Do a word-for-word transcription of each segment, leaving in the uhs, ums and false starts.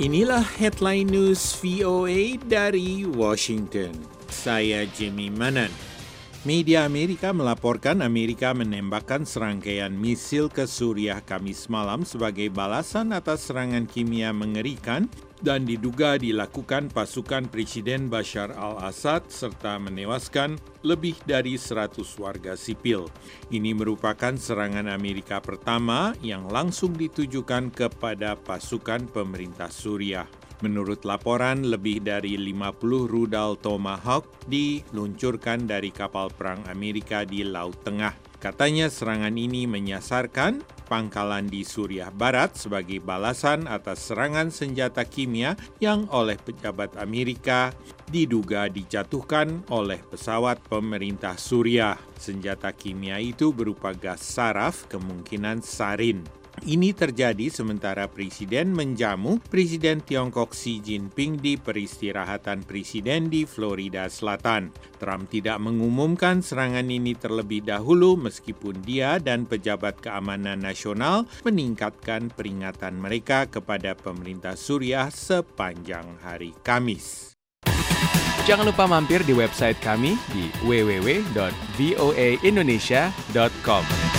Inilah headline news V O A dari Washington. Saya Jimmy Manan. Media Amerika melaporkan Amerika menembakkan serangkaian misil ke Suriah Kamis malam sebagai balasan atas serangan kimia mengerikan dan diduga dilakukan pasukan Presiden Bashar al-Assad serta menewaskan lebih dari seratus warga sipil. Ini merupakan serangan Amerika pertama yang langsung ditujukan kepada pasukan pemerintah Suriah. Menurut laporan, lebih dari lima puluh rudal Tomahawk diluncurkan dari kapal perang Amerika di Laut Tengah. Katanya serangan ini menyasarkan pangkalan di Suriah Barat sebagai balasan atas serangan senjata kimia yang oleh pejabat Amerika diduga dijatuhkan oleh pesawat pemerintah Suriah. Senjata kimia itu berupa gas saraf, kemungkinan sarin. Ini terjadi sementara Presiden menjamu Presiden Tiongkok Xi Jinping di peristirahatan Presiden di Florida Selatan. Trump tidak mengumumkan serangan ini terlebih dahulu meskipun dia dan pejabat keamanan nasional meningkatkan peringatan mereka kepada pemerintah Suriah sepanjang hari Kamis. Jangan lupa mampir di website kami di w w w dot v o a indonesia dot com.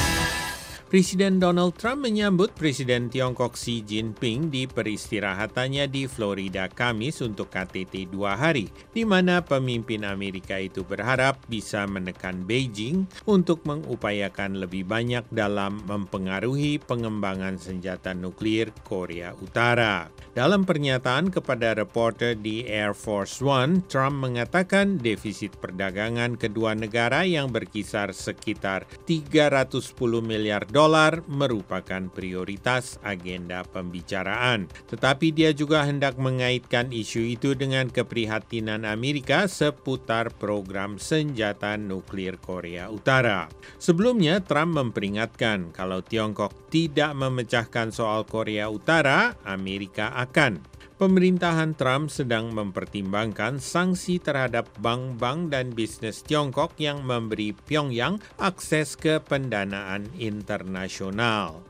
Presiden Donald Trump menyambut Presiden Tiongkok Xi Jinping di peristirahatannya di Florida Kamis untuk K T T dua hari, di mana pemimpin Amerika itu berharap bisa menekan Beijing untuk mengupayakan lebih banyak dalam mempengaruhi pengembangan senjata nuklir Korea Utara. Dalam pernyataan kepada reporter di Air Force One, Trump mengatakan defisit perdagangan kedua negara yang berkisar sekitar tiga ratus sepuluh miliar dolar dolar merupakan prioritas agenda pembicaraan. Tetapi dia juga hendak mengaitkan isu itu dengan keprihatinan Amerika seputar program senjata nuklir Korea Utara. Sebelumnya, Trump memperingatkan kalau Tiongkok tidak memecahkan soal Korea Utara, Amerika akan. Pemerintahan Trump sedang mempertimbangkan sanksi terhadap bank-bank dan bisnis Tiongkok yang memberi Pyongyang akses ke pendanaan internasional.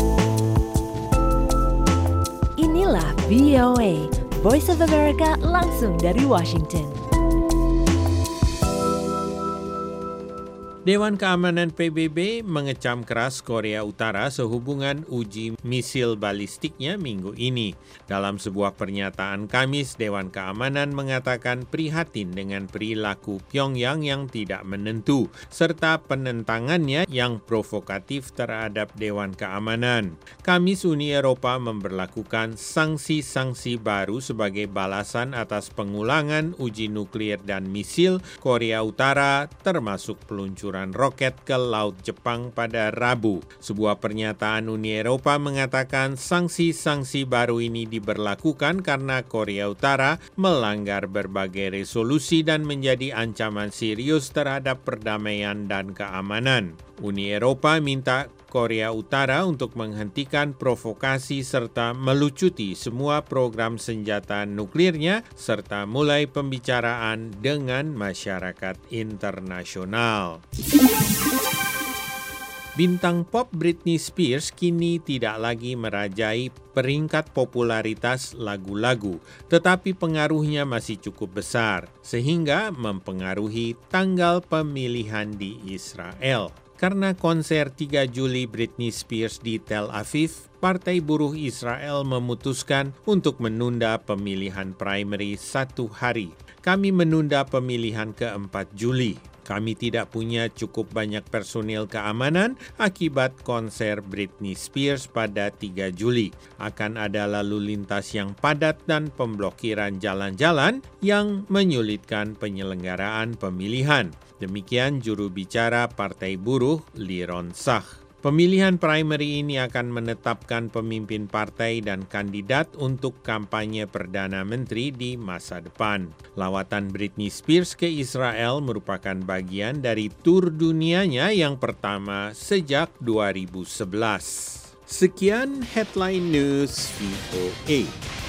Inilah V O A, Voice of America langsung dari Washington. Dewan Keamanan P B B mengecam keras Korea Utara sehubungan uji misil balistiknya minggu ini. Dalam sebuah pernyataan Kamis, Dewan Keamanan mengatakan prihatin dengan perilaku Pyongyang yang tidak menentu, serta penentangannya yang provokatif terhadap Dewan Keamanan. Kamis, Uni Eropa memberlakukan sanksi-sanksi baru sebagai balasan atas pengulangan uji nuklir dan misil Korea Utara, termasuk peluncuran roket ke Laut Jepang pada Rabu. Sebuah pernyataan Uni Eropa mengatakan sanksi-sanksi baru ini diberlakukan karena Korea Utara melanggar berbagai resolusi dan menjadi ancaman serius terhadap perdamaian dan keamanan. Uni Eropa minta Korea Utara untuk menghentikan provokasi serta melucuti semua program senjata nuklirnya serta mulai pembicaraan dengan masyarakat internasional. Bintang pop Britney Spears kini tidak lagi merajai peringkat popularitas lagu-lagu, tetapi pengaruhnya masih cukup besar, sehingga mempengaruhi tanggal pemilihan di Israel. Karena konser tiga Juli Britney Spears di Tel Aviv, Partai Buruh Israel memutuskan untuk menunda pemilihan primary satu hari. Kami menunda pemilihan keempat Juli. Kami tidak punya cukup banyak personil keamanan akibat konser Britney Spears pada tiga Juli. Akan ada lalu lintas yang padat dan pemblokiran jalan-jalan yang menyulitkan penyelenggaraan pemilihan. Demikian juru bicara Partai Buruh, Liron Sach. Pemilihan primary ini akan menetapkan pemimpin partai dan kandidat untuk kampanye Perdana Menteri di masa depan. Lawatan Britney Spears ke Israel merupakan bagian dari tur dunianya yang pertama sejak dua ribu sebelas. Sekian Headline News V O A.